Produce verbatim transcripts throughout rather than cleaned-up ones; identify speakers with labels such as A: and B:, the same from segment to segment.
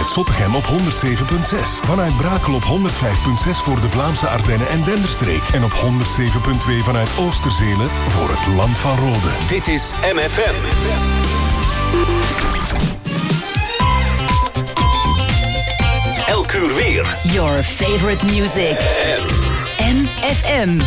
A: vanuit Zottegem op honderd zeven komma zes. Vanuit Brakel op honderd vijf komma zes voor de Vlaamse Ardennen en Denderstreek. En op honderd zeven komma twee vanuit Oosterzelen voor het Land van Rode.
B: Dit is M F M. Elk uur weer.
C: Your favorite music. M F M.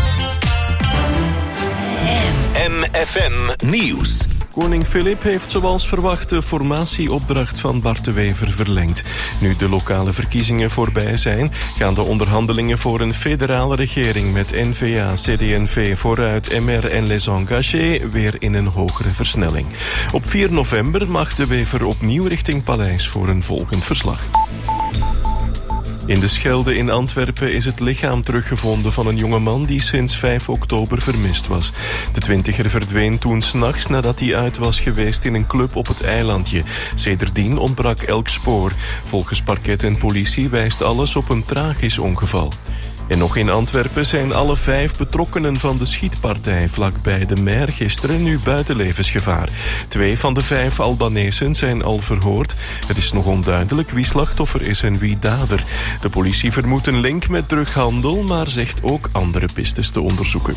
B: M F M Nieuws.
D: Koning Filip heeft zoals verwacht de formatieopdracht van Bart de Wever verlengd. Nu de lokale verkiezingen voorbij zijn, gaan de onderhandelingen voor een federale regering met N V A, C D en V vooruit, M R en Les Engagés weer in een hogere versnelling. Op vier november mag de Wever opnieuw richting Paleis voor een volgend verslag. In de Schelde in Antwerpen is het lichaam teruggevonden van een jongeman die sinds vijf oktober vermist was. De twintiger verdween toen 's nachts nadat hij uit was geweest in een club op het eilandje. Sedertdien ontbrak elk spoor. Volgens parket en politie wijst alles op een tragisch ongeval. En nog in Antwerpen zijn alle vijf betrokkenen van de schietpartij vlakbij de Mer gisteren nu buiten levensgevaar. Twee van de vijf Albanezen zijn al verhoord. Het is nog onduidelijk wie slachtoffer is en wie dader. De politie vermoedt een link met drughandel, maar zegt ook andere pistes te onderzoeken.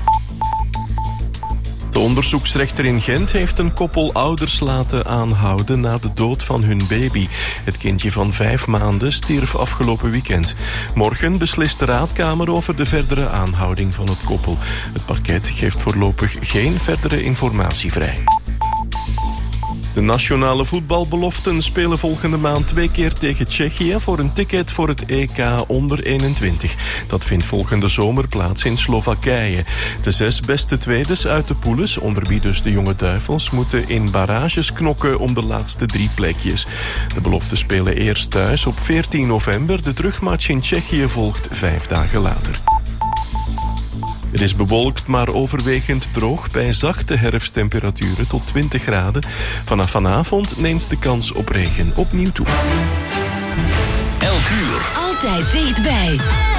D: De onderzoeksrechter in Gent heeft een koppel ouders laten aanhouden na de dood van hun baby. Het kindje van vijf maanden stierf afgelopen weekend. Morgen beslist de raadkamer over de verdere aanhouding van het koppel. Het parket geeft voorlopig geen verdere informatie vrij. De nationale voetbalbeloften spelen volgende maand twee keer tegen Tsjechië voor een ticket voor het E K onder eenentwintig. Dat vindt volgende zomer plaats in Slowakije. De zes beste tweedes uit de poules, onder wie dus de Jonge Duivels, moeten in barrages knokken om de laatste drie plekjes. De beloften spelen eerst thuis op veertien november. De terugmatch in Tsjechië volgt vijf dagen later. Het is bewolkt, maar overwegend droog bij zachte herfsttemperaturen tot twintig graden. Vanaf vanavond neemt de kans op regen opnieuw toe.
B: Elk uur.
C: Altijd dichtbij.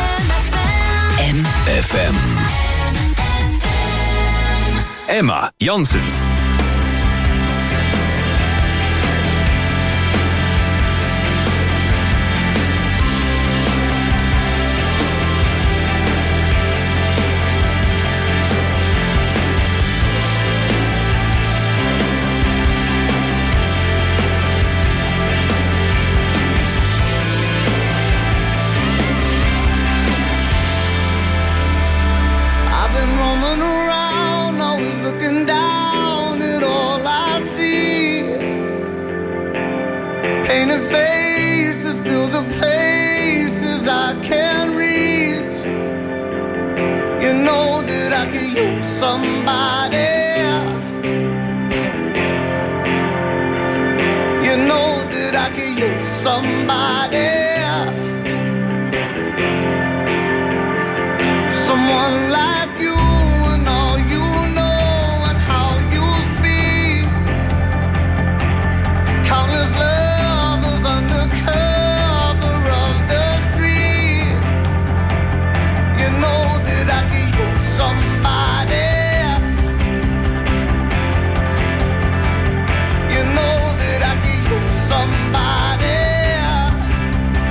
C: M
B: F M. Emma Janssens.
E: Somebody, you know that I could use somebody, someone like you and all you know and how you speak. Countless lovers under cover of the street. You know that I could use somebody. Somebody,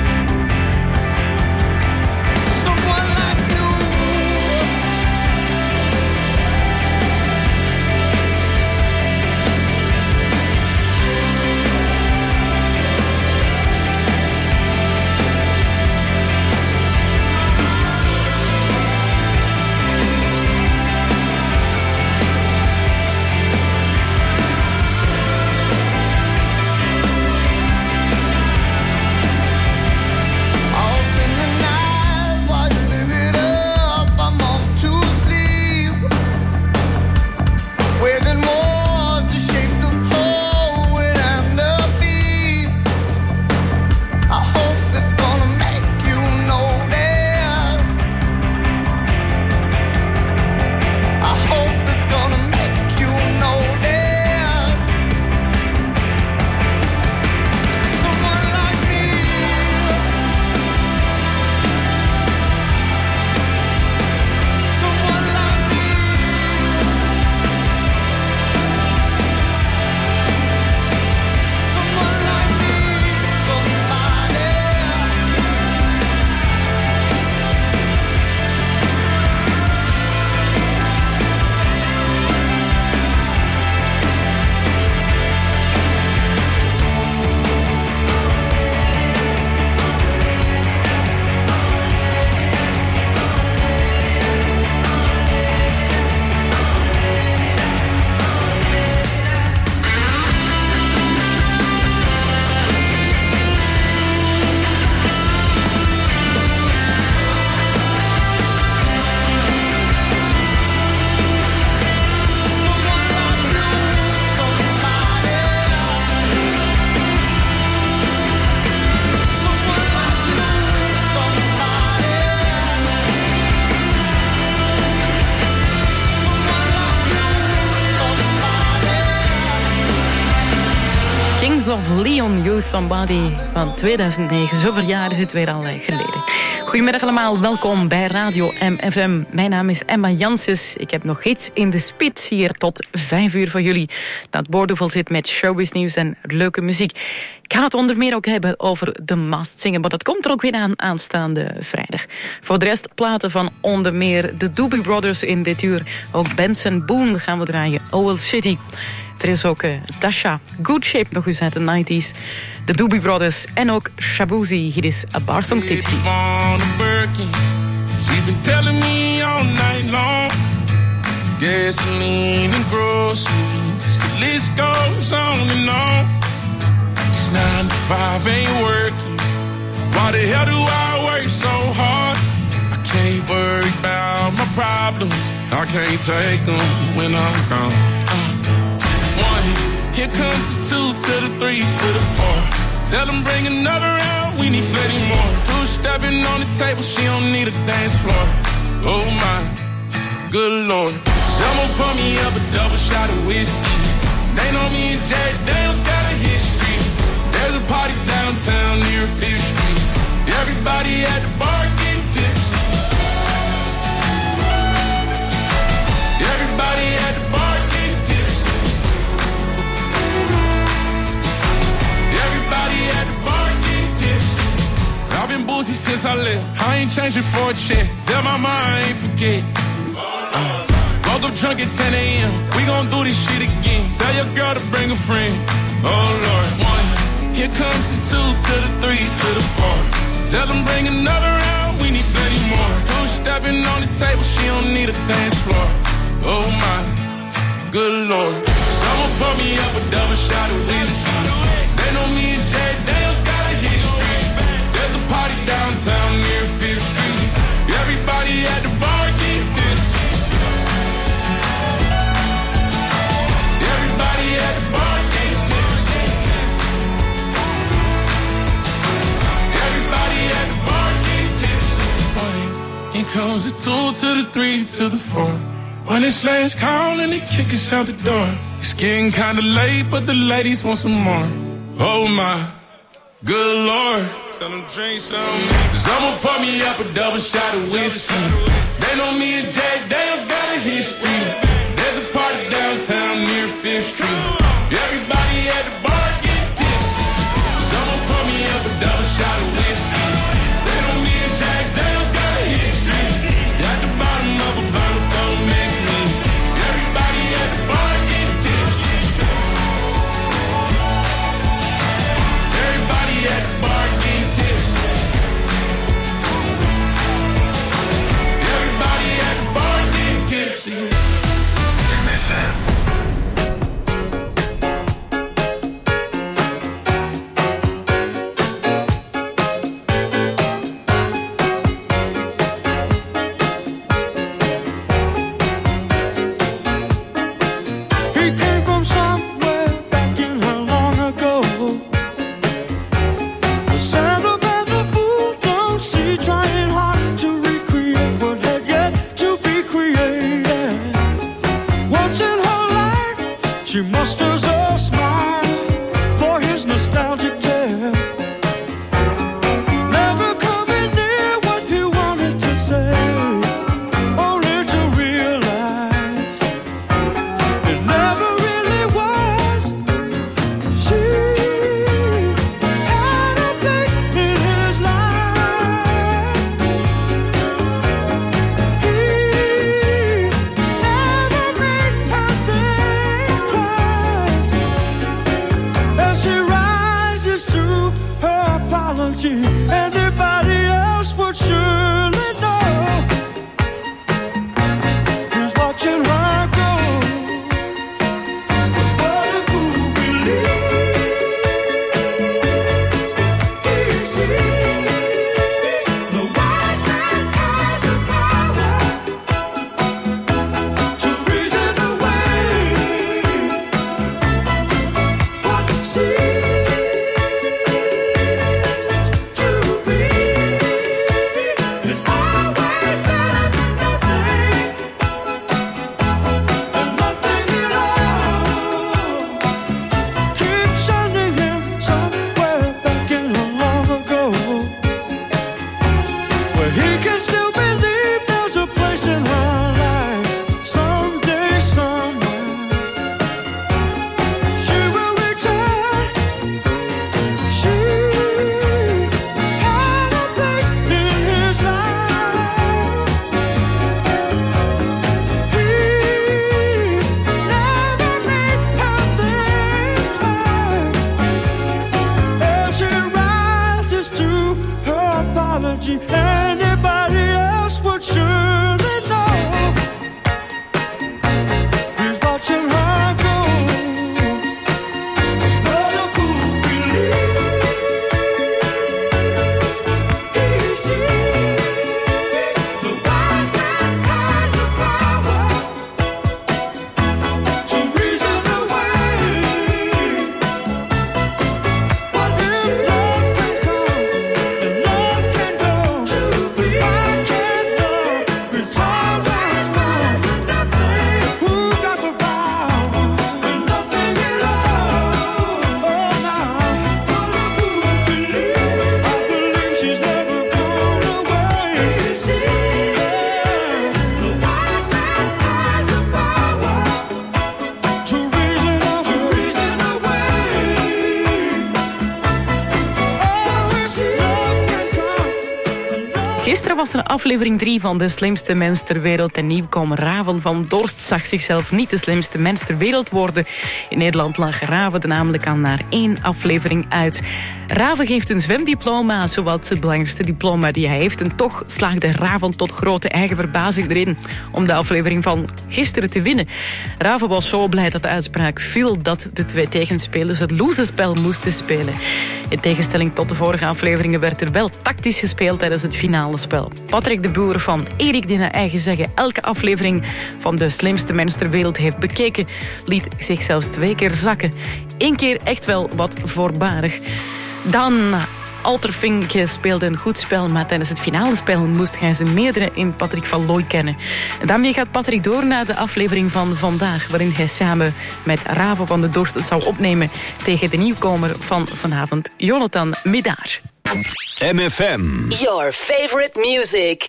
F: Kings of Leon, You Somebody van tweeduizend negen. Zoveel jaar is het weer al geleden. Goedemiddag allemaal, welkom bij Radio M F M. Mijn naam is Emma Janssens. Ik heb nog iets in de spits hier tot vijf uur voor jullie. Dat boordevol zit met showbiznieuws en leuke muziek. Ik ga het onder meer ook hebben over The Masked Singer, maar dat komt er ook weer aan aanstaande vrijdag. Voor de rest platen van onder meer de Doobie Brothers in dit uur. Ook Benson Boone gaan we draaien, Owl City. Er is ook uh, Tasha, Good Shape nog eens uit de nineties. De Doobie Brothers en ook Shabuzi. Hier is A Bar Song Tipsy.
G: She's been telling me all night long. Gasoline and groceries, the list goes on and on. It's nine to five, ain't working. Why the hell do I work so hard? I can't worry about my problems. I can't take them when I'm gone. Uh. Here comes the two to the three to the four. Tell them bring another round, we need plenty more. Two stepping on the table, she don't need a dance floor. Oh my, good lord. Someone pour me up a double shot of whiskey. They know me and Jay Daniels got a history. There's a party downtown near Fifth Street. Everybody at the bar getting tipsy. Everybody at the bar. I've been boozy since I left. I ain't changing for a check. Tell my mind I ain't forget. Uh, woke up drunk at ten a.m. We gon' do this shit again. Tell your girl to bring a friend. Oh Lord, one. Here comes the two to the three to the four. Tell them bring another round. We need plenty more. Two stepping on the table. She don't need a dance floor. Oh my, good lord. Someone pour me up a double shot of whiskey. They know me and Jay Daniels got a history. There's a party downtown near Fifth Street. Everybody at the bar getting tipsy. Everybody at the bar getting tipsy. Everybody at the bar getting tipsy. Here comes the two to the three to the four. When it's last call and they kick us out the door. It's getting kinda late, but the ladies want some more. Oh my, good lord. Tell them drink some. Someone pour me up a double shot of whiskey. They know me and Jay Daniels got a history. There's a party downtown near Fifth Street. Everybody at the bar get tipsy. Someone pour me up a double shot of whiskey. They know me and Jay Daniels got a history. At the bottom of a bottle, don't miss me. Everybody at the bar get tipsy. Everybody at the bar get tipsy. Everybody at the bar get tipsy. M F M.
H: To be
E: she anybody else would surely know. He's watching her go. But a fool believes easy. The wise man has the power to reason away. What if love can come and love can go? I can't know. It's always mine. Who got the power and nothing at all? Oh, now what a fool believes. I believe she's never gone away. The wise man has the power to reason away. To reason away. Oh, if love can come and love.
F: Gisteren was er aflevering drie van De Slimste Mens ter Wereld. En nieuwkomer Raven van Dorst zag zichzelf niet de slimste mens ter wereld worden. In Nederland lag Raven er namelijk al naar één aflevering uit. Raven geeft een zwemdiploma, zowat het belangrijkste diploma die hij heeft. En toch slaagde Raven tot grote eigen verbazing erin om de aflevering van gisteren te winnen. Raven was zo blij dat de uitspraak viel dat de twee tegenspelers het loserspel moesten spelen. In tegenstelling tot de vorige afleveringen werd er wel tactisch gespeeld tijdens het finale spel. Patrick de Boer van Erik, die naar eigen zeggen elke aflevering van De Slimste Mens ter Wereld heeft bekeken, liet zich zelfs twee keer zakken. Eén keer echt wel wat voorbarig. Dan Alterfink speelde een goed spel, maar tijdens het finale spel moest hij zijn meerdere in Patrick van Looy kennen. En daarmee gaat Patrick door naar de aflevering van vandaag, waarin hij samen met Raven van de Dorst het zou opnemen tegen de nieuwkomer van vanavond, Jonathan Midaar.
B: M F M.
C: Your favorite music.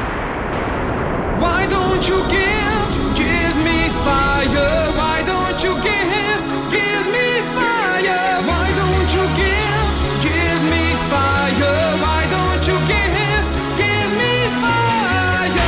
E: Why don't you give, give me fire? Why don't you give, give me fire? Why don't you give, give me fire? Why don't you give, give me fire?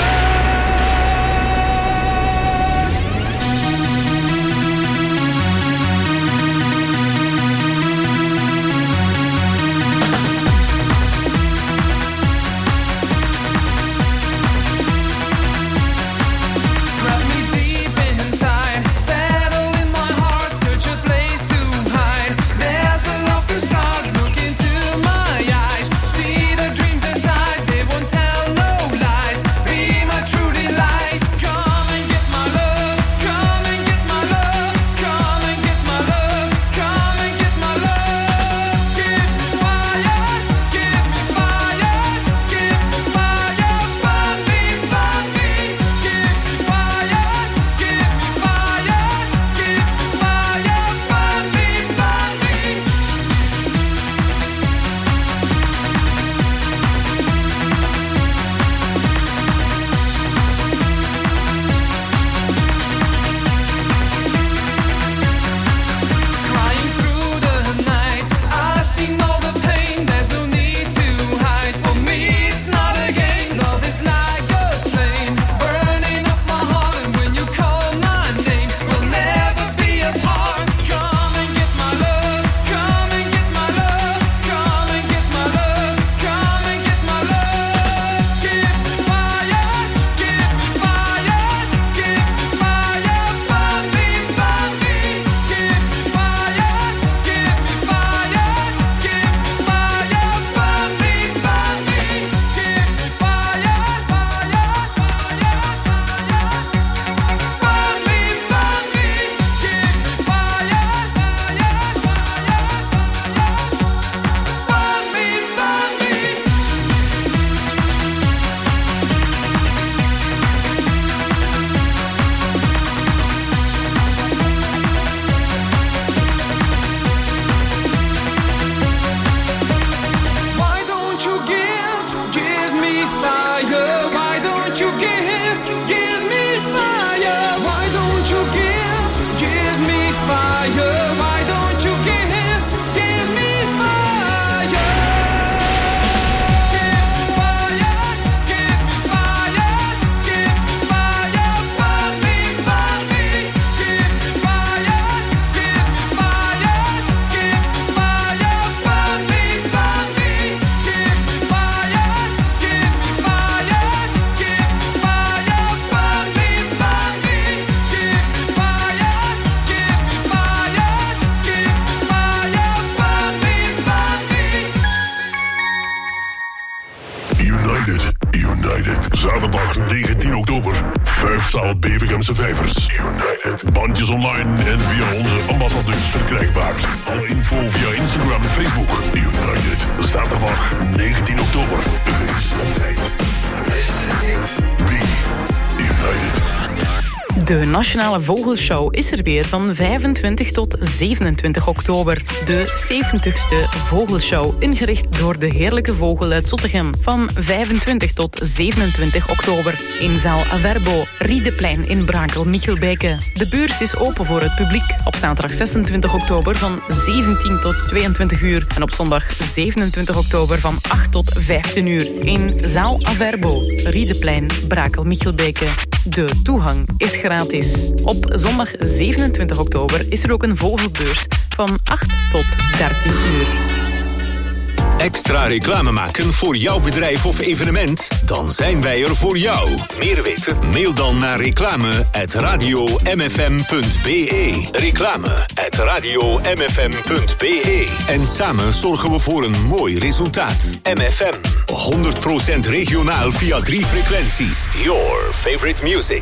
H: massaal Bevergemse vijvers. United. Bandjes online en via onze ambassadeurs verkrijgbaar. Alle info via Instagram en Facebook. United. Zaterdag negentien oktober. Gezondheid. Mis niet. Be United.
F: De Nationale Vogelshow is er weer van vijfentwintig tot zevenentwintig oktober. De zeventigste Vogelshow, ingericht door de Heerlijke Vogel uit Zottegem. Van vijfentwintig tot zevenentwintig oktober in zaal Averbo, Riedeplein in Brakel-Michelbeke. De beurs is open voor het publiek. Op zaterdag zesentwintig oktober van zeventien tot tweeëntwintig uur. En op zondag zevenentwintig oktober van acht tot vijftien uur. In zaal Averbo, Riedeplein, Brakel-Michelbeke. De toegang is gratis. Op zondag zevenentwintig oktober is er ook een vogelbeurs van acht tot dertien uur.
B: Extra reclame maken voor jouw bedrijf of evenement? Dan zijn wij er voor jou. Meer weten? Mail dan naar reclame at radio m f m punt b e. Reclame at radio m f m punt b e. En samen zorgen we voor een mooi resultaat. M F M. honderd procent regionaal via drie frequenties. Your favorite music.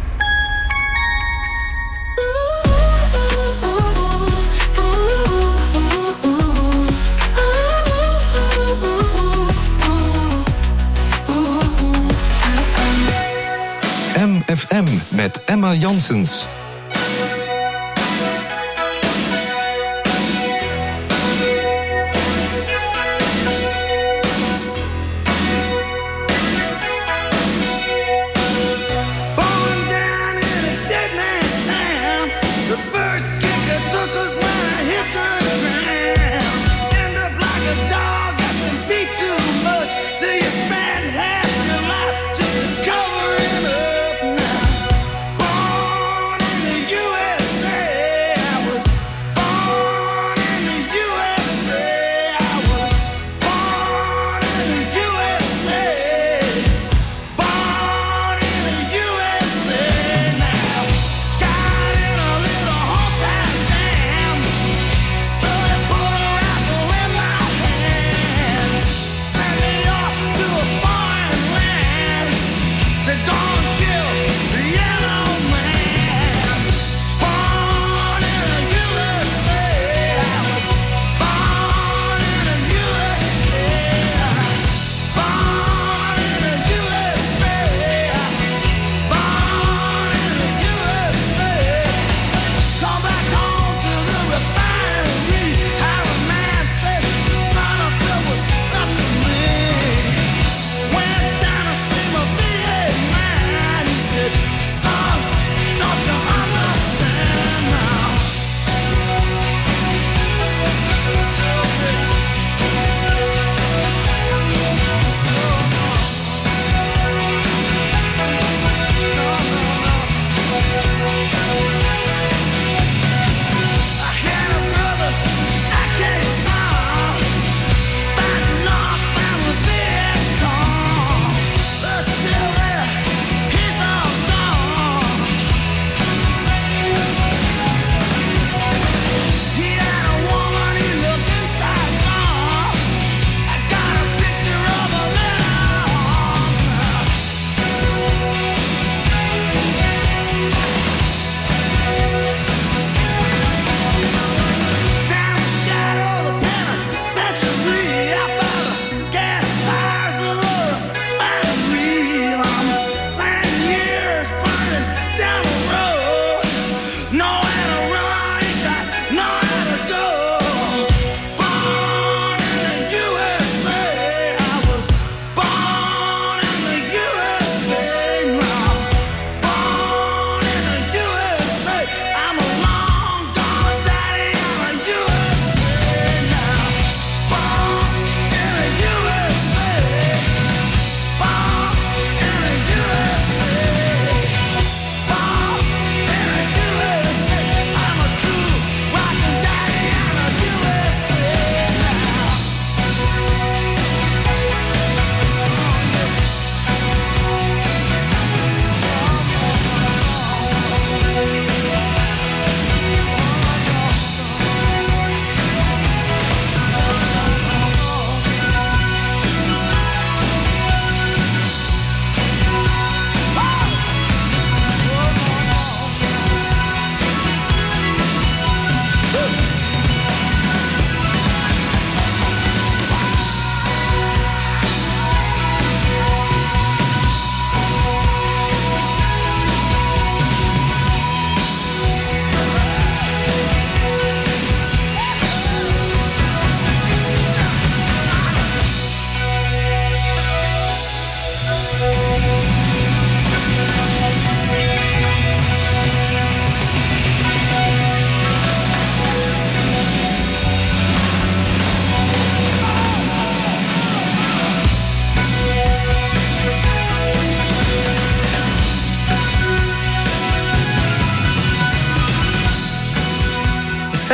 I: M F M met Emma Janssens.
E: Cover him up now. Born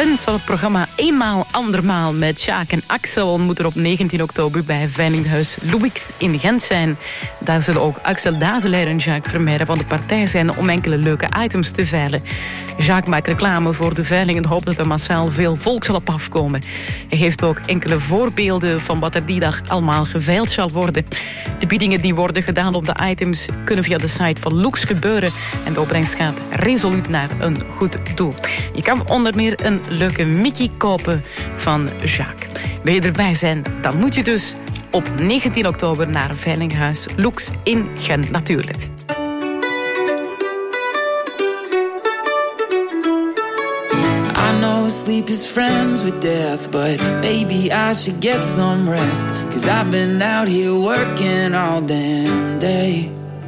F: Friends van het programma Eenmaal Andermaal met Sjaak en Axel moet er op negentien oktober bij Veilinghuis Lubik in Gent zijn. Daar zullen ook Axel Dazelaar en Jacques Vermeijden van de partij zijn om enkele leuke items te veilen. Jacques maakt reclame voor de veiling en hoopt dat er massaal veel volk zal op afkomen. Hij geeft ook enkele voorbeelden van wat er die dag allemaal geveild zal worden. De biedingen die worden gedaan op de items kunnen via de site van Lux gebeuren en de opbrengst gaat resoluut naar een goed doel. Je kan onder meer een leuke Mickey kopen van Jacques. Wil je erbij zijn, dan moet je dus op negentien oktober naar Veilinghuis Lux in Gent natuurlijk.
J: I know sleep is friends with death, but maybe I should get some rest, 'cause I've been out here working all damn day.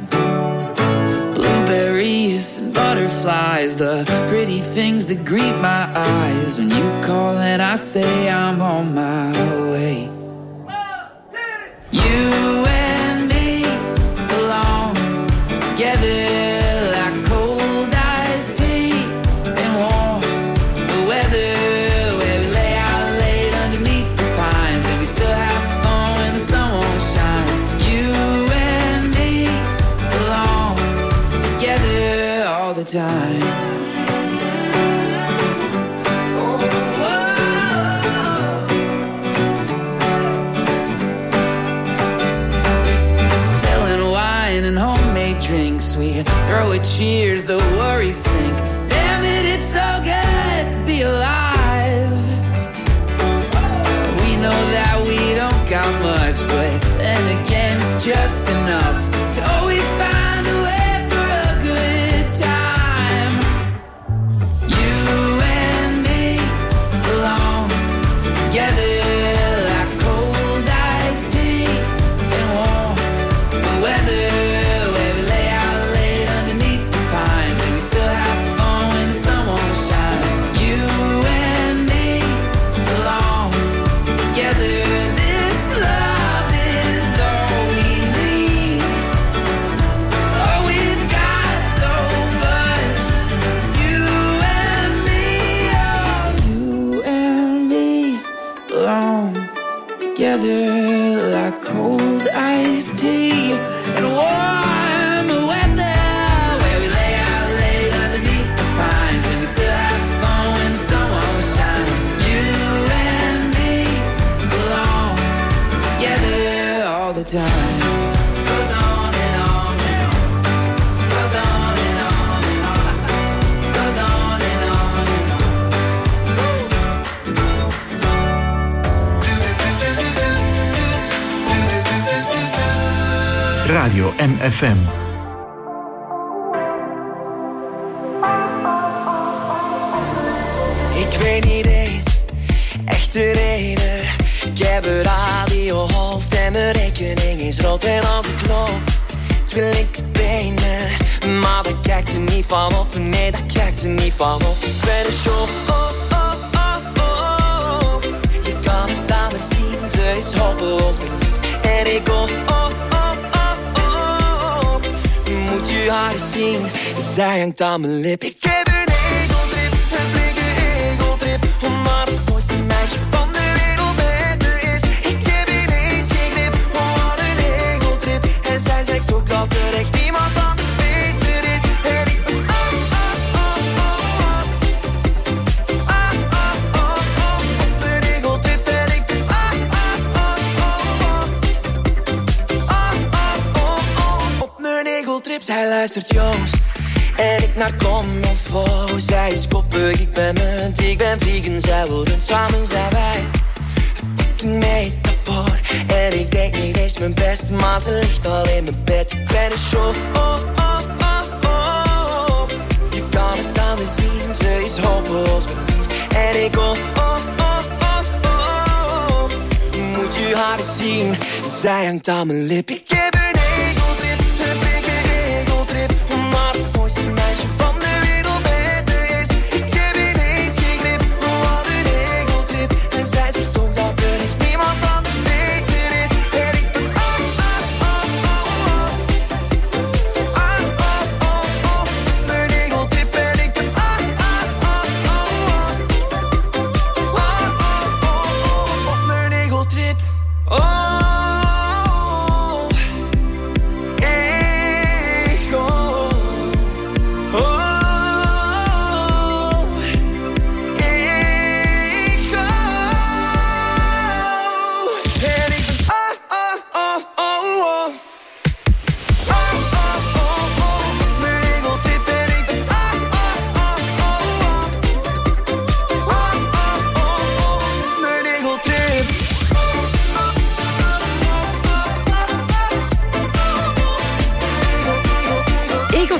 J: Blueberries and butterflies, the pretty things that greet my eyes when you call and I say I'm on my way. You and me belong together like cold iced tea and warm the weather, where we lay out late underneath the pines and we still have fun when the sun won't shine. You and me belong together all the time. And homemade drinks, we throw a cheers, the worries sink. Damn it, it's so good to be alive. We know that we don't got much, but then again it's just enough to always find a way for a good time. You and me belong together like cold iced tea and warm the weather. Together like cold iced tea and warm weather, where we lay out late underneath the pines and we still have fun when the sun won't shine. You and me belong together all the time. Goes on and on and on. Goes on and on and on. Goes on and on and on.
K: Radio M F M.
L: Ik weet niet eens echt de reden. Ik heb een radiohoofd en mijn rekening is rood. En als ik loop, twee linkerbenen. Maar daar kijkt ze niet van op. Nee, daar kijkt ze niet van op. Ik ben een show, oh, oh, oh, oh. Je kan het aan haar zien, ze is hopeloos verliefd. En ik go, oh, moet je haar eens zien, zij hangt aan mijn lip. Ik heb een egeltrip, een flinke egeltrip, omdat het mooiste meisje van de wereld met er is. Ik heb ineens geen grip, oh wat een egeltrip. En zij zegt ook dat er echt niemand anders beter is. En ik ben oh, oh, oh, oh, oh. Ah, oh, oh, oh, op een egeltrip. En ik ben ah, ah, oh, oh, oh. Ah, oh, oh, oh, op mijn egeltrip. Zij luistert Joost en ik naar Commonfo. Zij is koppig, ik ben munt, ik ben vegan. Zij wil rund, samen zijn wij een fucking metafoor. En ik denk niet eens mijn best, maar ze ligt al in mijn bed. Ik ben een show, oh, oh, oh, oh. Je kan het aan haar zien, ze is hopeloos verliefd. En ik oh, oh, oh, oh, oh. Moet je haar eens zien, zij hangt aan mijn lip. Ik heb een egeltrip, een flinke egeltrip, omdat het mooiste meisje van de wereld met er is. Ik heb ineens geen grip, wat een egeltrip. En zij zegt ook dat er echt niemand anders beter is. En ik ben ah, ah, ah, ah, ah. Ah, ah, ah, ah. Mijn egeltrip en ik ben ah, ah, ah, ah, ah.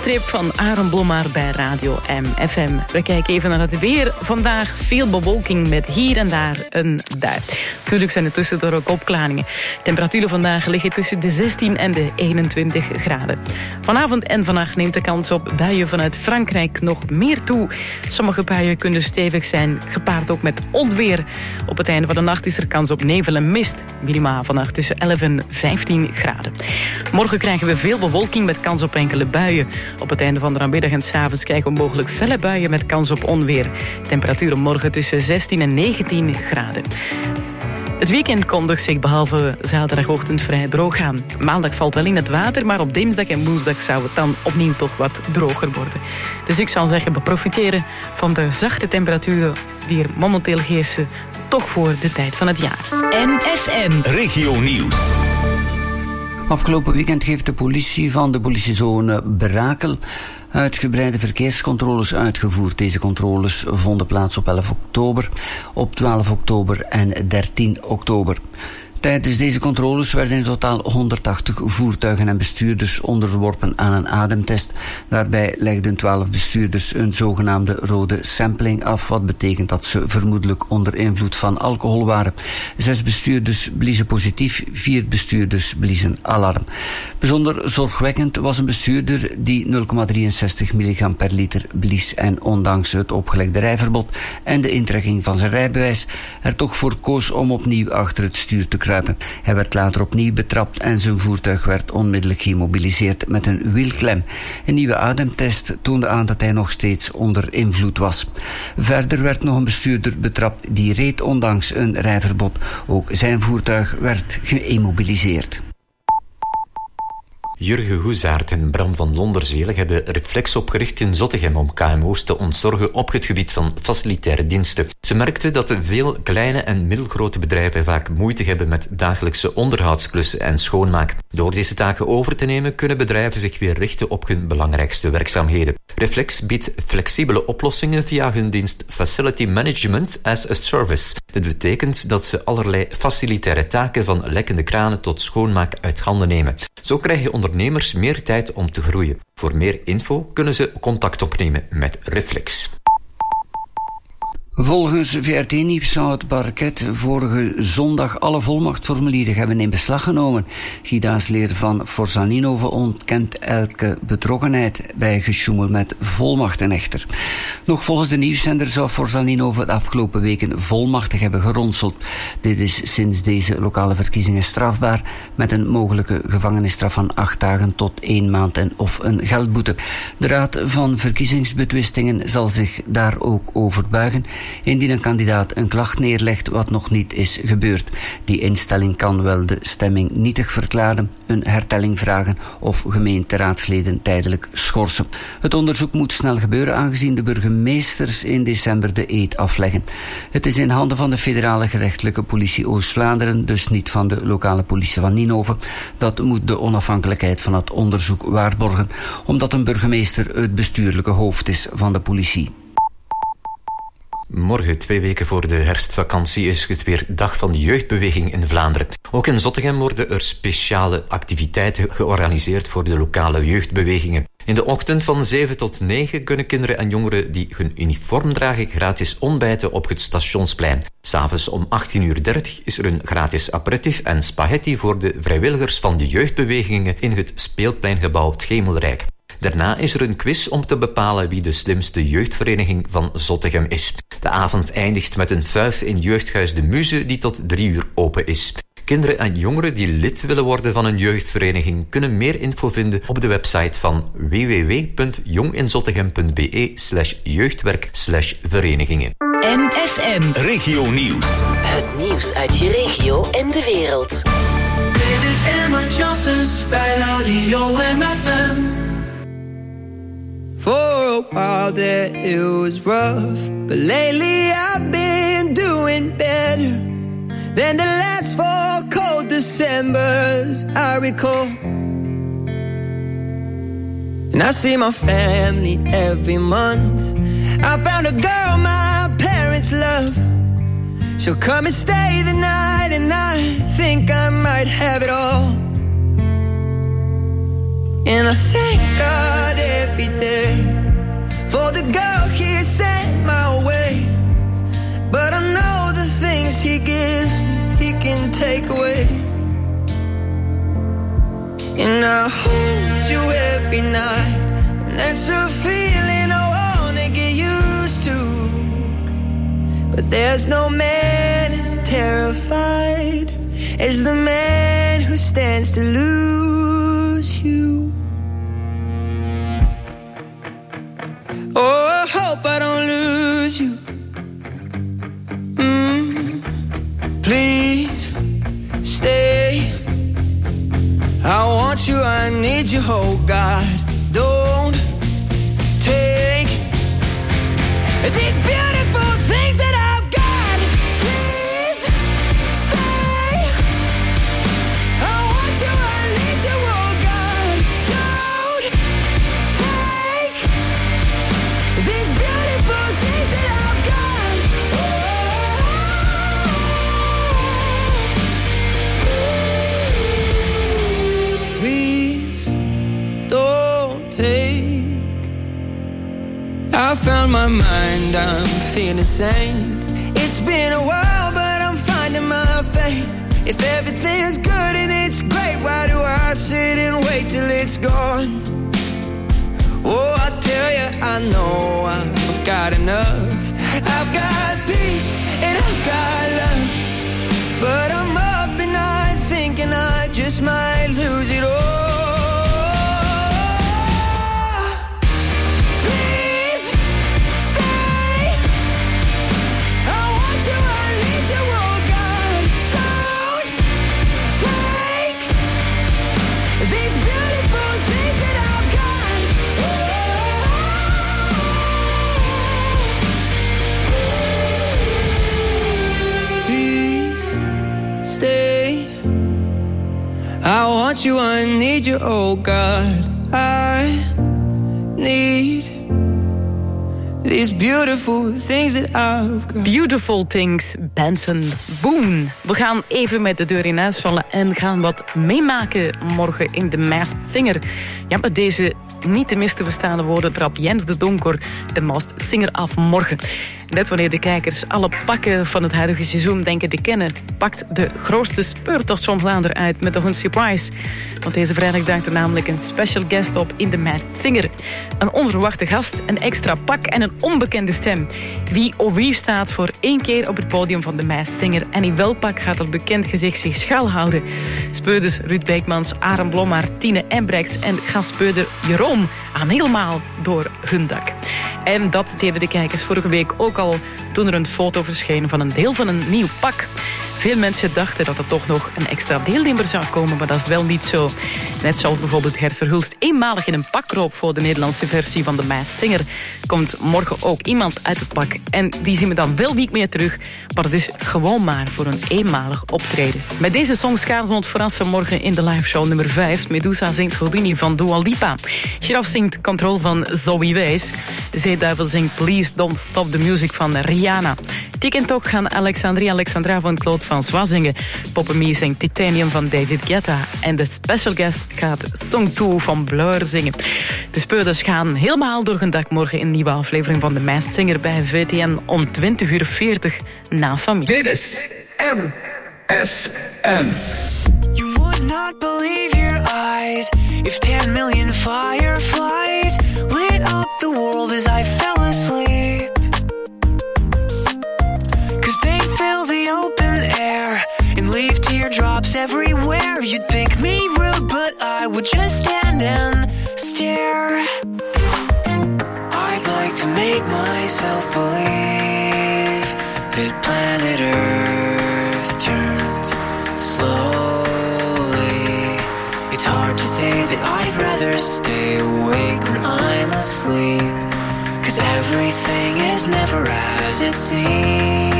F: Weekendtrip van Aaron Blommaert bij Radio M F M. We kijken even naar het weer. Vandaag veel bewolking met hier en daar een bui. Natuurlijk zijn er tussendoor ook opklaringen. Temperaturen vandaag liggen tussen de zestien en de eenentwintig graden. Vanavond en vannacht neemt de kans op buien vanuit Frankrijk nog meer toe. Sommige buien kunnen stevig zijn, gepaard ook met onweer. Op het einde van de nacht is er kans op nevel en mist. Minimaal vannacht tussen elf en vijftien graden. Morgen krijgen we veel bewolking met kans op enkele buien. Op het einde van de namiddag en 's avonds krijgen we mogelijk felle buien met kans op onweer. Temperaturen morgen tussen zestien en negentien graden. Het weekend kondigt zich behalve zaterdagochtend vrij droog aan. Maandag valt wel in het water, maar op dinsdag en woensdag zou het dan opnieuw toch wat droger worden. Dus ik zou zeggen, we profiteren van de zachte temperaturen die er momenteel heersen, toch voor de tijd van het jaar.
C: M F M
B: Regio Nieuws.
K: Afgelopen weekend heeft de politie van de politiezone Brakel uitgebreide verkeerscontroles uitgevoerd. Deze controles vonden plaats op elf oktober, op twaalf oktober en dertien oktober. Tijdens deze controles werden in totaal honderdtachtig voertuigen en bestuurders onderworpen aan een ademtest. Daarbij legden twaalf bestuurders een zogenaamde rode sampling af, wat betekent dat ze vermoedelijk onder invloed van alcohol waren. Zes bestuurders bliezen positief, vier bestuurders bliezen alarm. Bijzonder zorgwekkend was een bestuurder die nul komma drieënzestig milligram per liter blies en ondanks het opgelegde rijverbod en de intrekking van zijn rijbewijs er toch voor koos om opnieuw achter het stuur te kruipen. Hij werd later opnieuw betrapt en zijn voertuig werd onmiddellijk geïmmobiliseerd met een wielklem. Een nieuwe ademtest toonde aan dat hij nog steeds onder invloed was. Verder werd nog een bestuurder betrapt die reed ondanks een rijverbod. Ook zijn voertuig werd geïmmobiliseerd.
M: Jurgen Hoezaert en Bram van Londerzelen hebben Reflex opgericht in Zottegem om K M O's te ontzorgen op het gebied van facilitaire diensten. Ze merkten dat veel kleine en middelgrote bedrijven vaak moeite hebben met dagelijkse onderhoudsklussen en schoonmaak. Door deze taken over te nemen kunnen bedrijven zich weer richten op hun belangrijkste werkzaamheden. Reflex biedt flexibele oplossingen via hun dienst Facility Management as a Service. Dit betekent dat ze allerlei facilitaire taken van lekkende kranen tot schoonmaak uit handen nemen. Zo krijgen ondernemers meer tijd om te groeien. Voor meer info kunnen ze contact opnemen met Reflex.
K: Volgens V R T-nieuws zou het parket vorige zondag alle volmachtformulieren hebben in beslag genomen. Guy van Forzaninove ontkent elke betrokkenheid bij gesjoemel met volmachten echter. Nog volgens de nieuwszender zou Forzaninove de afgelopen weken volmachtig hebben geronseld. Dit is sinds deze lokale verkiezingen strafbaar, met een mogelijke gevangenisstraf van acht dagen tot één maand en of een geldboete. De Raad van Verkiezingsbetwistingen zal zich daar ook over buigen indien een kandidaat een klacht neerlegt wat nog niet is gebeurd. Die instelling kan wel de stemming nietig verklaren, een hertelling vragen of gemeenteraadsleden tijdelijk schorsen. Het onderzoek moet snel gebeuren aangezien de burgemeesters in december de eed afleggen. Het is in handen van de federale gerechtelijke politie Oost-Vlaanderen, dus niet van de lokale politie van Ninove. Dat moet de onafhankelijkheid van het onderzoek waarborgen, omdat een burgemeester het bestuurlijke hoofd is van de politie.
M: Morgen, twee weken voor de herfstvakantie, is het weer Dag van de Jeugdbeweging in Vlaanderen. Ook in Zottegem worden er speciale activiteiten georganiseerd voor de lokale jeugdbewegingen. In de ochtend van zeven tot negen kunnen kinderen en jongeren die hun uniform dragen gratis ontbijten op het Stationsplein. 'S Avonds om achttien uur dertig is er een gratis aperitief en spaghetti voor de vrijwilligers van de jeugdbewegingen in het speelpleingebouw Het Gemelrijk. Daarna is er een quiz om te bepalen wie de slimste jeugdvereniging van Zottegem is. De avond eindigt met een fuif in Jeugdhuis de Muze die tot drie uur open is. Kinderen en jongeren die lid willen worden van een jeugdvereniging kunnen meer info vinden op de website van w w w punt jonginzottegem punt b e slash jeugdwerk slash verenigingen.
C: M F M
B: Regio Nieuws.
C: Het nieuws uit je regio en de wereld.
L: Dit is Emma Johnsons bij Radio M F M.
E: For a while there it was rough, but lately I've been doing better than the last four cold Decembers I recall. And I see my family every month. I found a girl my parents love. She'll come and stay the night, and I think I might have it all. And I thank God every
N: every day for the girl he sent my way. But I know the things he gives me, he can take away. And I hold you every night, and that's a feeling I wanna get used to. But there's no man as terrified as the man who stands to lose you. Oh, I hope I don't lose you. Mm, please stay. I want you, I need you, oh God. Don't take these beautiful things that I've got. Please stay. I want you, I need you, oh God. Don't take these beautiful things that I've got. Oh, please don't take. I found my mind, I'm feeling sane. It's been a while, but I'm finding my faith. If everything's good and it's great, why do I sit and wait till it's gone? Oh, I tell you, I know I've got enough. I've got peace and I've got love, but I'm up and night thinking I just might lose it all. I want you, I need you, oh God. I need these beautiful things that I've got.
F: Beautiful Things, Benson Boone. We gaan even met de deur in huis vallen en gaan wat meemaken morgen in The Masked Singer. Ja, met deze niet te mis te verstaande woorden trap Jens de Donker de Masked Singer af morgen. Net wanneer de kijkers alle pakken van het huidige seizoen denken te kennen, pakt de grootste speurtocht van Vlaanderen uit met nog een surprise. Want deze vrijdag duikt er namelijk een special guest op in The Masked Singer. Een onverwachte gast, een extra pak en een onbekende stem. Wie of wie staat voor één keer op het podium van The Masked Singer en in welk pak gaat het bekend gezicht zich schuilhouden? Speurders Ruud Beekmans, Aaron Blommaar, Tine Embrechts en gastspeurder Jeroen aan helemaal door hun dak. En dat deden de kijkers vorige week ook al toen er een foto verscheen van een deel van een nieuw pak. Veel mensen dachten dat er toch nog een extra deelnemer zou komen, maar dat is wel niet zo. Net zoals bijvoorbeeld Gert Verhulst eenmalig in een pak kroop voor de Nederlandse versie van The Masked Singer, komt morgen ook iemand uit het pak. En die zien we dan wel week meer terug, maar het is gewoon maar voor een eenmalig optreden. Met deze songs gaan ze ons verrassen morgen in de liveshow nummer vijf. Medusa zingt Houdini van Dua Lipa. Giraffe zingt Control van Zoe Wijs. Zeeduivel zingt Please Don't Stop the Music van Rihanna. Tik en Tok gaan Alexandria Alexandra van Claude François zingen. Popemie zingt Titanium van David Guetta. En de special guest gaat Song two van Blur zingen. De speurders gaan helemaal door hun dak morgen in een nieuwe aflevering van The Masked Singer bij V T N om twintig uur veertig na familie.
O: Dit is M F M.
J: You would not believe your eyes if ten million fireflies lit up the world as I fell asleep. Cause they fill the open air and leave teardrops everywhere. You'd think me rude, but I would just stand and stare. I'd like to make myself believe that planet Earth turns slowly. It's hard to say that I'd rather stay awake when I'm asleep, cause everything is never as it seems.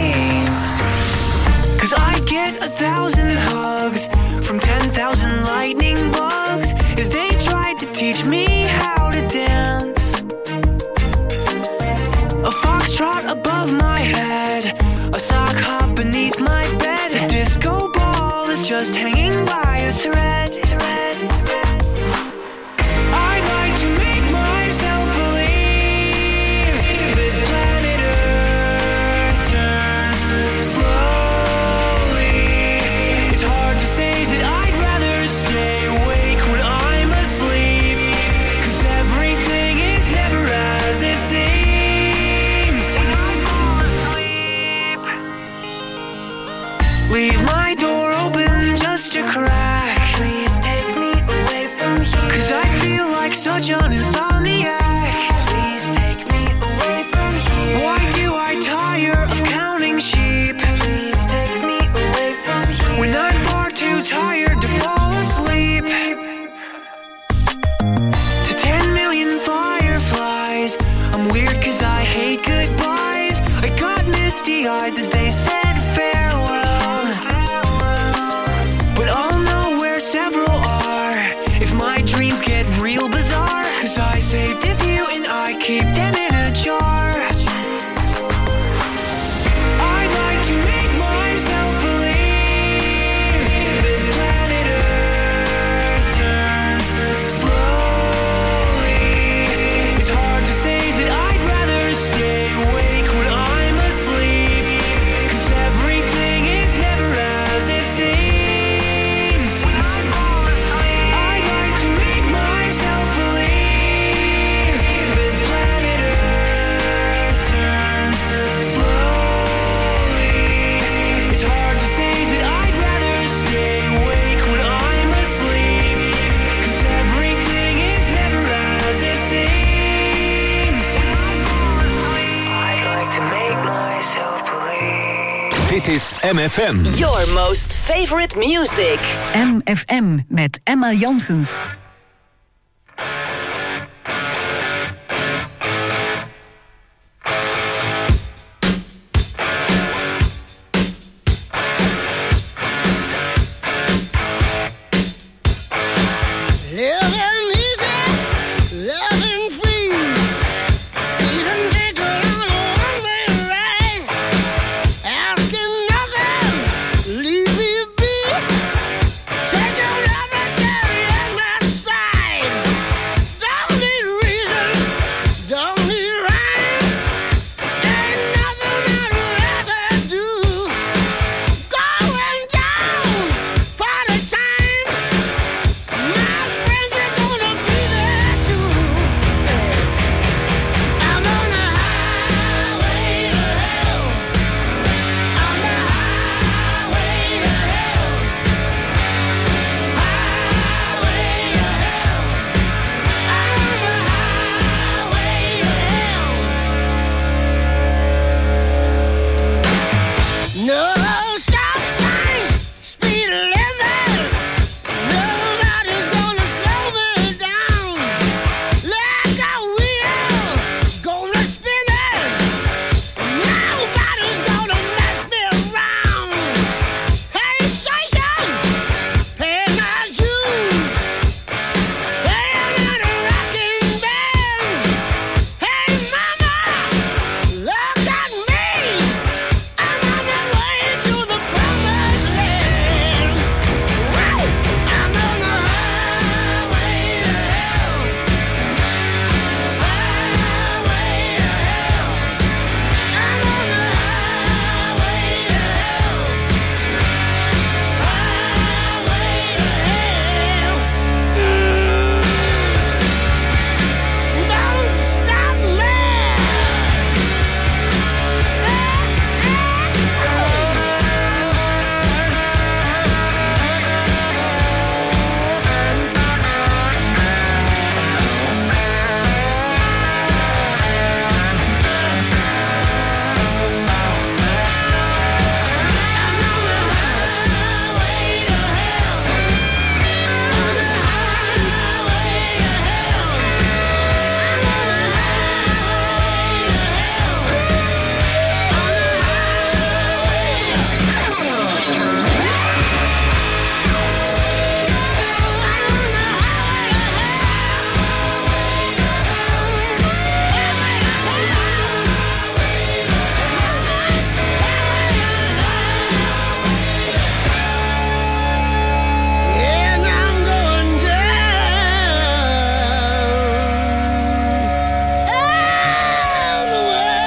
J: Cause I get a thousand hugs from ten thousand lightning bugs as they tried to teach me how to dance. A foxtrot above my head, a sock hop beneath my bed. A disco ball is just hanging by a thread. I'd like to make my Leave my door open just a crack. Please take me away from here. Cause I feel like such an insomniac. Please take me away from here. Why do I tire of counting sheep? Please take me away from here. When I'm far too tired to fall asleep. To ten million fireflies, I'm weird cause I hate goodbyes. I got misty eyes as they said farewell. But I'll know where several are if my dreams get real bizarre. Cause I saved a few and I keep them in a jar. I'd like to make myself believe that planet Earth turns slowly. It's hard to say that I'd rather stay awake when I'm asleep. Cause everything is never as it seems. I'd like to make myself believe that planet Earth turns slowly. It's hard to say that I'd rather stay awake when I'm asleep. Cause everything is never as it seems. I'd like to make myself believe.
B: Dit is M F M.
C: Your most favorite music.
P: M F M met Emma Janssens.
E: Living easy, loving free. Season ticket on a one-way ride. Asking nothing, leave me be. Take your number, carry in my stride. Don't need reason, don't need rhyme. Ain't nothing I'd rather do. Going down for the time. My friends are gonna be there too. I'm on the highway to hell. On the highway to hell. Highway to hell. I'm on the highway to hell. No stop signs, speed limit. Nobody's gonna slow me down. Like a wheel, gonna spin it. Nobody's gonna mess me around. Hey, station, pay my dues. Playing in a rocking band. Hey, mama, look at me. I'm on my way to the promised land. Wow, I'm on the highway to hell. Highway to hell. I'm on the highway to hell. Highway to hell. Don't stop me. And I'm going down all the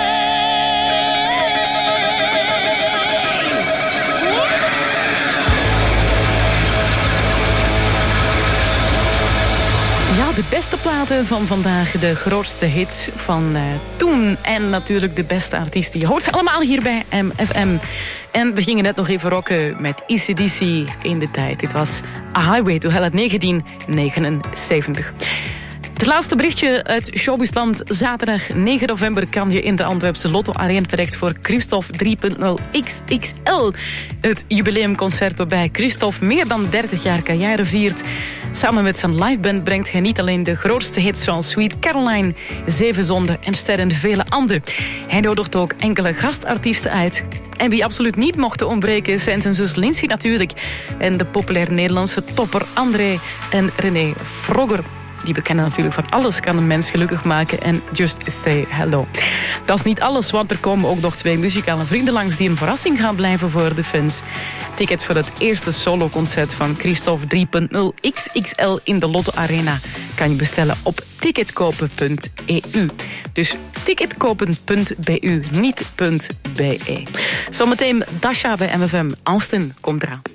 F: Ja, de beste platen van vandaag, de grootste hits van uh, toen. En natuurlijk de beste artiesten. Je hoort ze allemaal hier bij M F M. En we gingen net nog even rocken met A C D C in de tijd. Dit was A Highway to Hell uit negentien negenenzeventig. Het laatste berichtje uit Showbizland. Zaterdag negen november kan je in de Antwerpse Lotto Arena terecht voor Christophe drie punt nul X X L. Het jubileumconcert waarbij Christophe meer dan dertig jaar carrière viert. Samen met zijn liveband brengt hij niet alleen de grootste hits zoals Sweet Caroline, Zeven Zonden en Sterren en vele andere. Hij nodigt ook enkele gastartiesten uit. En wie absoluut niet mochten ontbreken zijn zijn zus Lindsay natuurlijk. En de populaire Nederlandse topper André en René Frogger. Die bekennen natuurlijk van alles kan een mens gelukkig maken en just say hello. Dat is niet alles, want er komen ook nog twee muzikale vrienden langs die een verrassing gaan blijven voor de fans. Tickets voor het eerste soloconcert van Christophe drie punt nul X X L in de Lotto Arena kan je bestellen op ticketkopen punt e u. Dus ticketkopen punt b u, niet .be. Zometeen Dasha bij M F M. Austin komt eraan.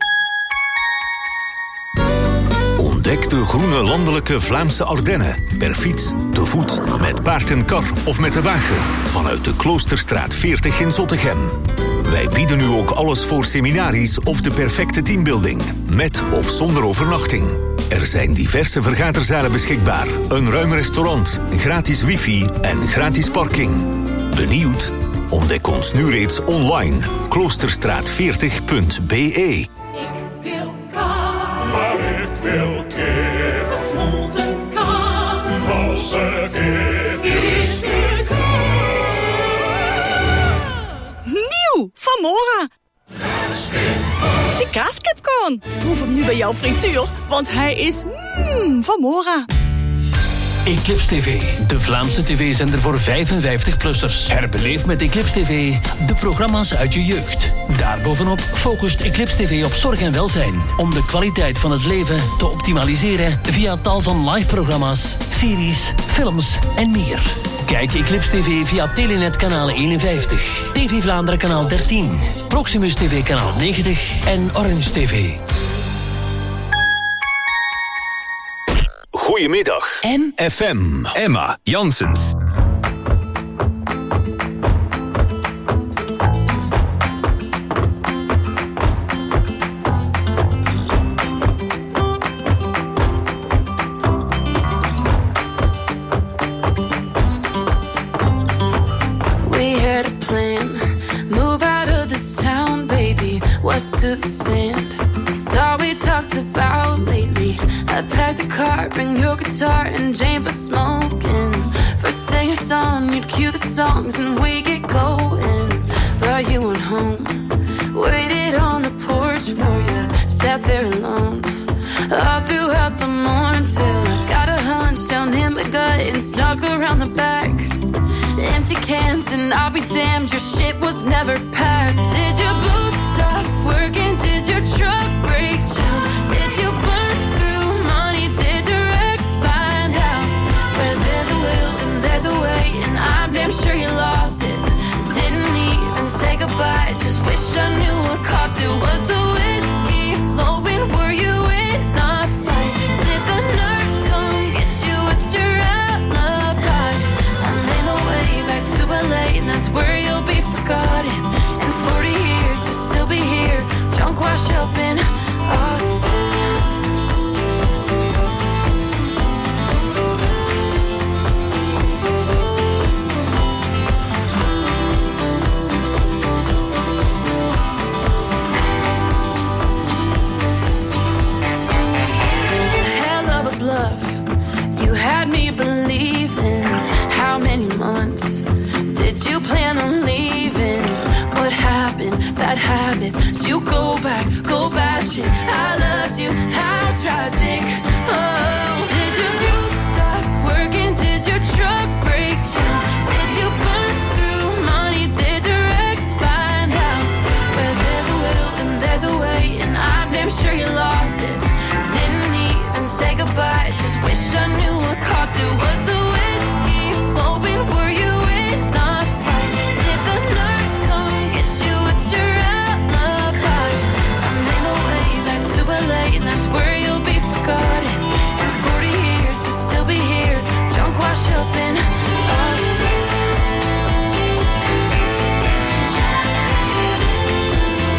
B: Ontdek de groene landelijke Vlaamse Ardennen. Per fiets, te voet, met paard en kar of met de wagen. Vanuit de Kloosterstraat veertig in Zottegem. Wij bieden nu ook alles voor seminaries of de perfecte teambuilding. Met of zonder overnachting. Er zijn diverse vergaderzalen beschikbaar. Een ruim restaurant, gratis wifi en gratis parking. Benieuwd? Ontdek ons nu reeds online. kloosterstraat veertig punt b e.
E: Wil kip, vond en kaas, als er kip is kaas.
Q: Nieuw van Mora. De kaaskipcorn. Proef hem nu bij jouw frituur, want hij is mm, van Mora.
R: Eclipse T V, de Vlaamse tv-zender voor vijfenvijftig-plussers. Herbeleef met Eclipse T V de programma's uit je jeugd. Daarbovenop focust Eclipse T V op zorg en welzijn. Om de kwaliteit van het leven te optimaliseren via tal van live-programma's, series, films en meer. Kijk Eclipse T V via Telenet kanaal eenenvijftig, T V Vlaanderen kanaal dertien, Proximus T V kanaal negentig en Orange T V.
B: Goedemiddag. M F M. Emma Janssens.
J: We had a plan. Move out of this town, baby. West to the sand. It's all we talked about lately. I packed a car, bring your guitar and Jane for smoking. First thing at dawn, you'd cue the songs and we get going. But you went home, waited on the porch for you, sat there alone all throughout the morning till I got a hunch down in my gut and snuck around the back. Empty cans and I'll be damned, your shit was never packed. Did your boots stop working? Did your truck break down? Did you burn through money? Did your ex find out? Where there's a will and there's a way, and I'm damn sure you lost it. Didn't even say goodbye, just wish I knew what cost it. Was the whiskey flowing? Were you in a fight? Did the nurse come get you? What's your alibi? I made my way back to L A, and that's where you'll be forgotten. In forty years you'll still be here, drunk wash up in Austin. Hell of a bluff, you had me believing. How many months did you plan on leaving? What happened? Bad habits. Did you go back? Go bash it. I loved you. How tragic. Oh, did your boots stop working? Did your truck break down? Did you burn through money? Did your ex find out? Where there's a will and there's a way, and I'm damn sure you lost it. Didn't even say goodbye, just wish I knew what cost it. Was the whiskey flowing? Were you in a fight? Did the nurse come get you? What's your alibi? I made my way back to L A, and that's where you'll be forgotten. In forty years you'll still be here, drunk wash up in Austin.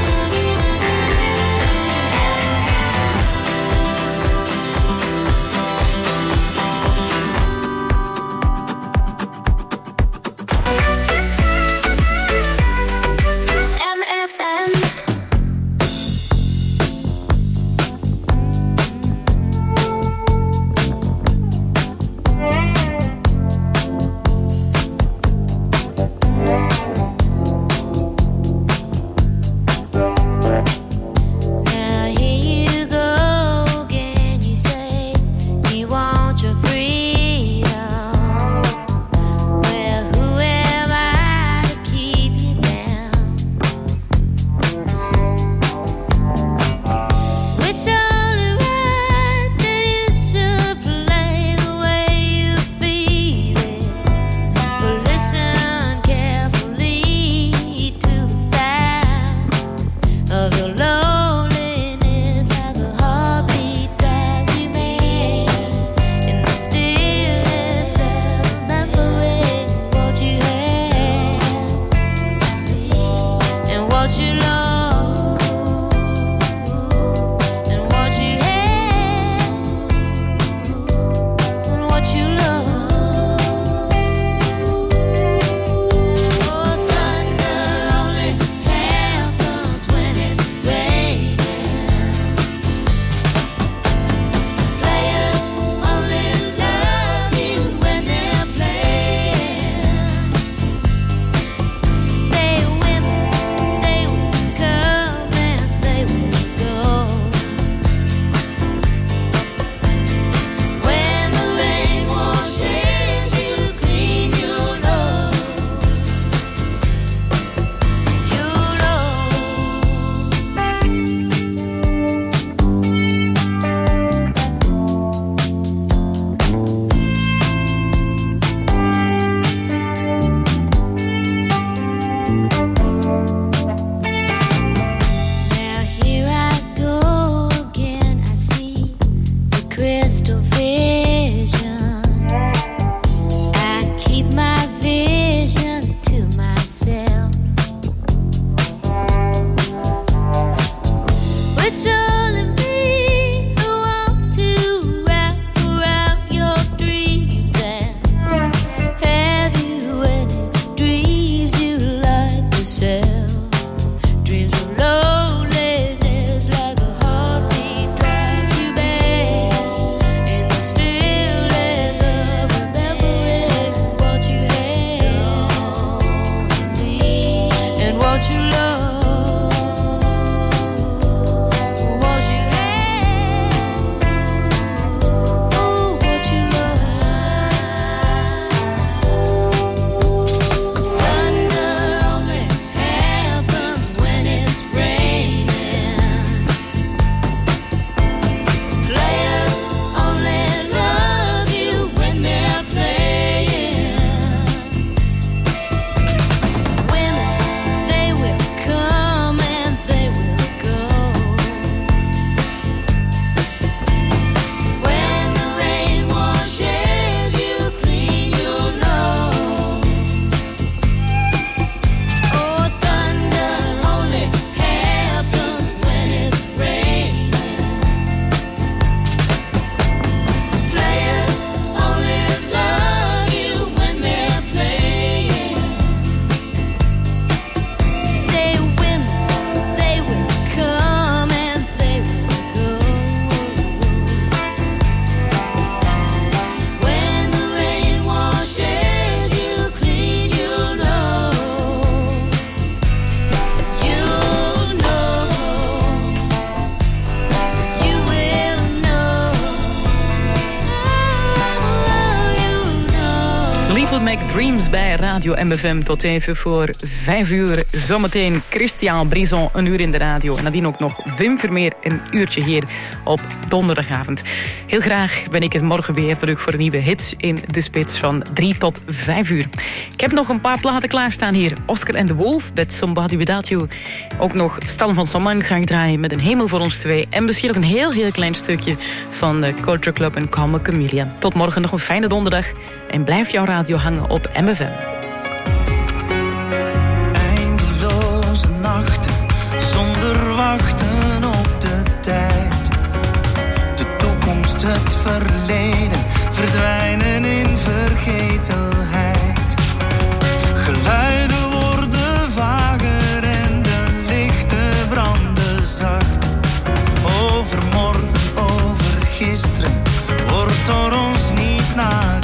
F: Dreams bij Radio M F M tot even voor vijf uur. Zometeen Christian Brison, een uur in de radio. En nadien ook nog Wim Vermeer, een uurtje hier op donderdagavond. Heel graag ben ik er morgen weer terug voor nieuwe hits in de spits van drie tot vijf uur. Ik heb nog een paar platen klaarstaan hier. Oscar and the Wolf met Somebody Without You. Ook nog Stan van Samman ga ik draaien met Een Hemel voor ons twee. En misschien ook een heel heel klein stukje van de Culture Club en Calm a Chameleon. Tot morgen nog een fijne donderdag. En blijf jouw radio hangen op M F M.
S: Eindeloze nachten, zonder wachten op de tijd. De toekomst, het verleden, verdwijnen in vergetelheid. Geluiden worden vager en de lichten branden zacht. Overmorgen, over gisteren, wordt door ons niet nagedacht.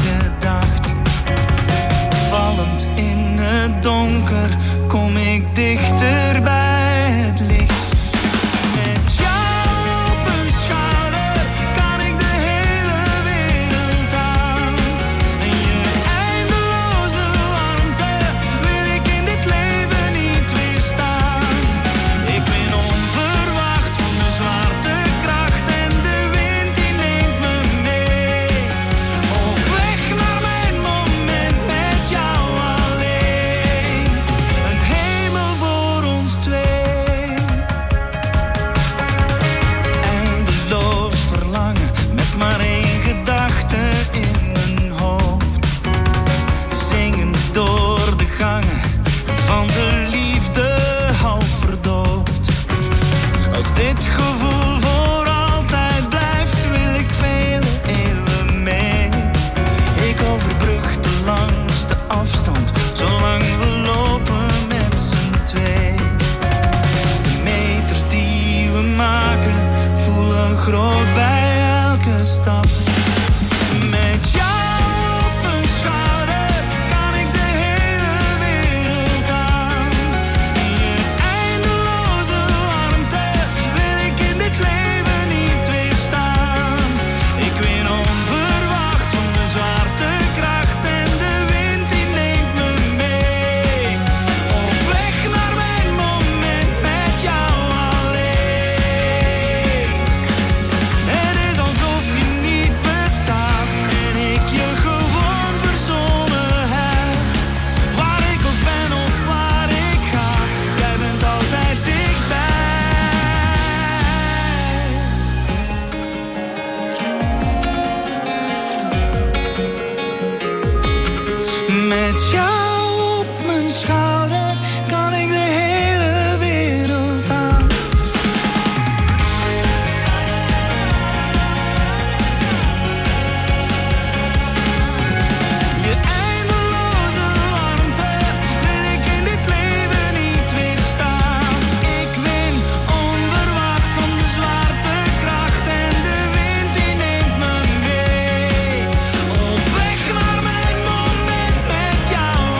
S: Vallend in het donker kom ik dichter bij het licht. Met jou op mijn schouder kan ik de hele wereld aan. En je eindeloze warmte wil ik in dit leven niet weerstaan. Ik ben onverwacht van de zwaartekracht en de wind die neemt me mee. Op weg naar mijn moment met jou alleen. Een hemel voor ons twee. Eindeloos verlangen met maar één gedachte in mijn hoofd. Zingend door de gangen van de liefde half verdoofd. Als dit gevoel voor altijd blijft, wil ik vele eeuwen mee. Ik overbrug de langste afstand, zolang we lopen met z'n twee. De meters die we maken, voelen groot bij elke stap. Met jou op mijn schouder kan ik de hele wereld aan. Je eindeloze warmte wil ik in dit leven niet weerstaan. Ik win onverwacht van de zwaartekracht en de wind die neemt me mee. Op weg naar mijn moment met jou alleen. Het is alsof je niet bestaat en ik je gewoon verzonnen heb. Waar ik ook ben of waar ik ga, jij bent altijd dichtbij. Met jou op mijn schouder kan ik de hele wereld aan. Je eindeloze warmte wil ik in dit leven niet weerstaan. Ik win onverwacht van de zwaartekracht en de wind die neemt me mee. Op weg naar mijn moment met jou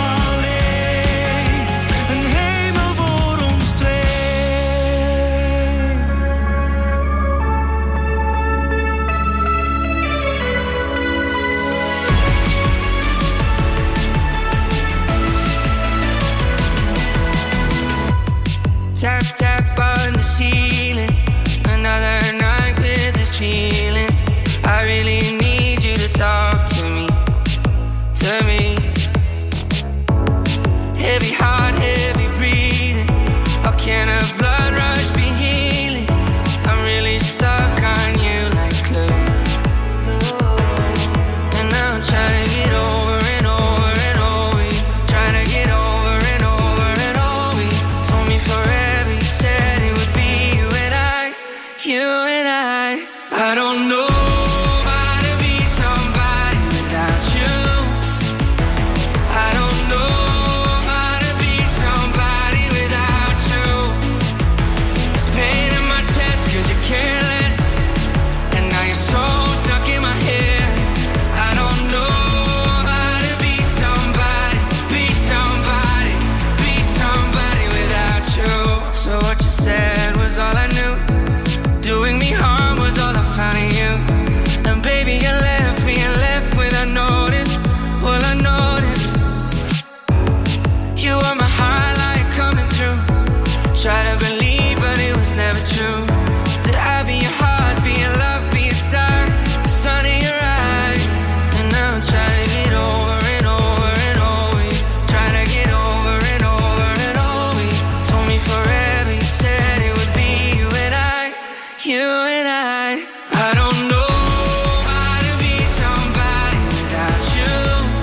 N: like you and I. I don't know how to be somebody without you.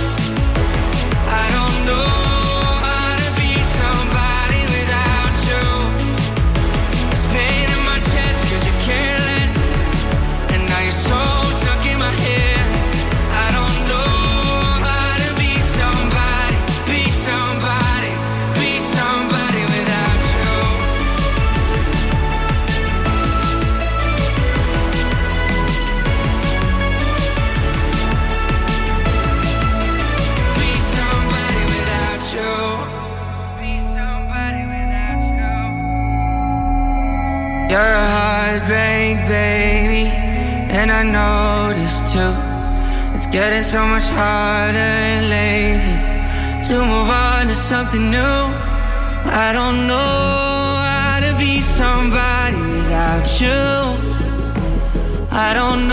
N: I don't know how to be somebody without you. It's pain in my chest 'cause you're careless, and now you're so stuck in my head. I don't know how to be somebody, be somebody, be somebody without you. Be somebody without you. Be somebody without you. You're a heartbreak, baby, and I know this too. It's getting so much harder lately to move on to something new. I don't know how to be somebody without you. I don't